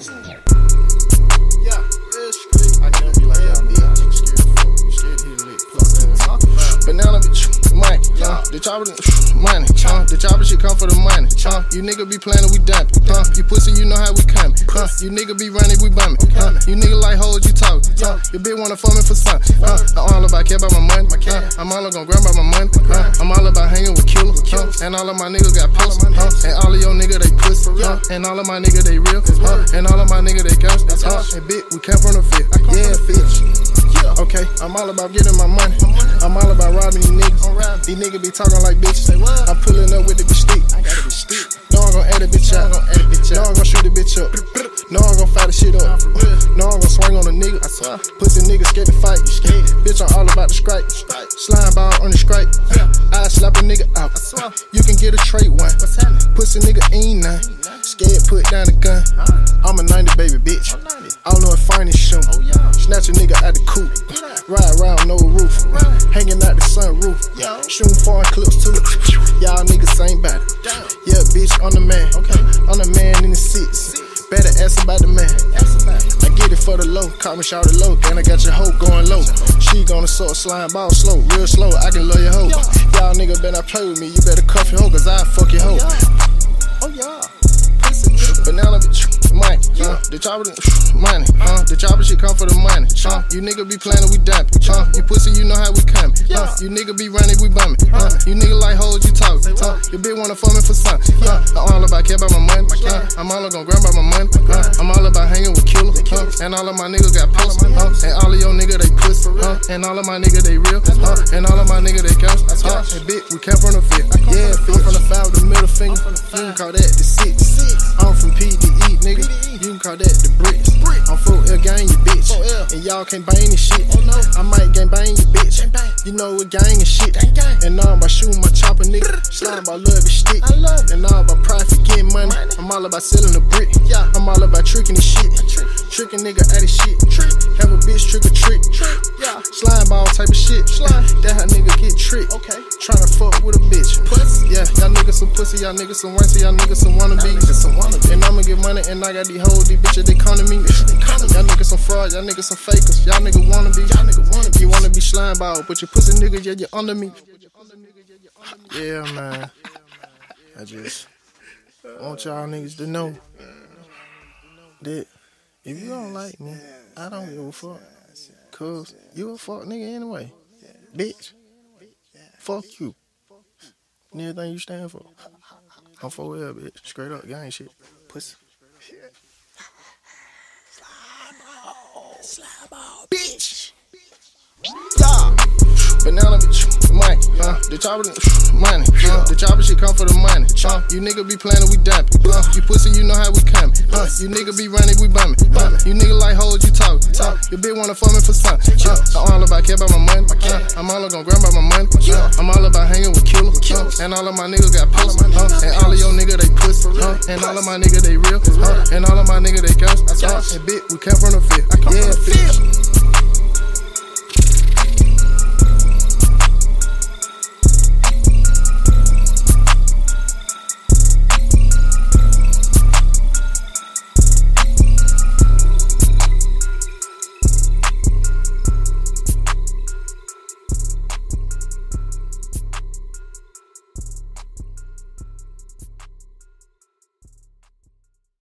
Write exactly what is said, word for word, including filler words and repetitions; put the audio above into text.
Yeah, real street. I never be like y'all niggas. I'm scared as fuck. Scared to hit a lick. Plus, banana bitch, money. Uh, the chopper, money. Uh, the chopper shit come for the money. Uh, you nigga be playing, we dumping. Uh, you pussy, you know how we coming. Uh, you nigga be running, we bumming. Uh, you nigga like hoes, you talk. Uh, your bitch wanna fuck me for something. Uh, I'm all about care about my money. Uh, I'm all gonna grab by my money. Uh, I'm all about hanging with killers. Uh, and all of my niggas got pistols. Uh, and all of your niggas, they pussy. Uh, and all of my niggas, they real. Uh, and all of my niggas, they ghost. Uh, and bitch, we come from the field. Yeah, bitch. Okay, I'm all about getting my money. I'm all about robbing these niggas. These niggas be talking like bitches. I'm pulling up with the bitch stick. No, I'm gonna add a bitch out. No, I'm gonna shoot the bitch up. No, I'm gonna fire the shit up. No, I'm gonna swing on a nigga. Pussy niggas scared to fight. Bitch, I'm all about the strike. Slime ball on the strike. I slap a nigga out. You can get a trait one. Pussy nigga ain't none. Scared, put down the gun. I'm a ninety baby bitch. I don't know if finest shoe. Snatch a nigga out the coop. Ride around no roof. Hanging out the sunroof. Shooting foreign clips too. Y'all niggas ain't bad. Yeah, bitch, I'm the man. I'm the man in the six. Better ask about the man. I get it for the low. Caught me shout it low. And I got your hoe going low. She gonna sort slime ball slow. Real slow. I can love your hoe. Y'all niggas better not play with me. You better cuff your hoe. Cause I fuck your hoe. Oh yeah. Banana bitch, money. Uh, the chopper, money. Uh, the chopper shit come for the money. Uh, you nigga be playing, we dumping. Uh, you pussy, you know how we coming. Uh, you nigga be running, we bumming. Uh, you nigga like hoes, you talk. Uh, your bitch wanna fuck me for something. Uh, I'm all about care about my money. Uh, I'm all gonna grab by my money. Uh, I'm all about hanging with killers. Uh, and all of my niggas got pistols. Uh, and all of your niggas, they pussy. Uh, and all of my niggas, they real. Uh, and all of my niggas, they ghost. Uh, and bitch, we come from the field. Yeah, I'm from the five with the middle finger. You can call that the six. I'm from P D E, nigga. You can call that the bricks. I'm four L gang, you bitch. And y'all can't bang this shit. I might gang bang you, bitch. You know what gang and shit. And now I'm about shooting my chopper, nigga. Slime about love and stick. And now I'm about profit, getting money. I'm all about selling the brick. I'm all about tricking this shit. Tricking nigga out of shit. Have a bitch trick or trick. Slime ball type of shit. That how nigga get tricked. Tryna fuck with a bitch. Yeah, y'all niggas some pussy, y'all niggas some white, y'all niggas some wannabes. And I'ma get money and I got these hoes, these bitches, they come to me. Y'all niggas some fraud, y'all niggas some fakers. Y'all niggas wanna be, y'all niggas wanna be. You wanna be slime ball, but your pussy nigga, yeah, you're under me. Yeah, man. I just want y'all niggas to know that if you don't like me, I don't give a fuck. Cause you a fuck nigga anyway. Bitch. Fuck you. And everything you stand for. I'm for real, bitch. Straight up gang shit. Pussy. Slime ball. Slime ball, bitch. Yeah. Banana bitch, money. Uh, the chopper, money. Uh, the chopper shit come for the money. Uh, you nigga be playing, we dumping. Uh, you pussy, you know how we coming. Uh, you nigga be running, we bumming. Uh, you nigga like hoes, you talk. Uh, your bitch wanna fuck me for something. Uh, I'm all about care about my money. Uh, I'm all gonna grab by my money. Uh, I'm all about hanging with killers. Uh, and all of my niggas got pistols. Uh, and all of your niggas, they pussy. Uh, and all of my niggas, they real. Uh, and all of my niggas, they ghost. Uh, and bitch, we come from the field. Yeah, bitch.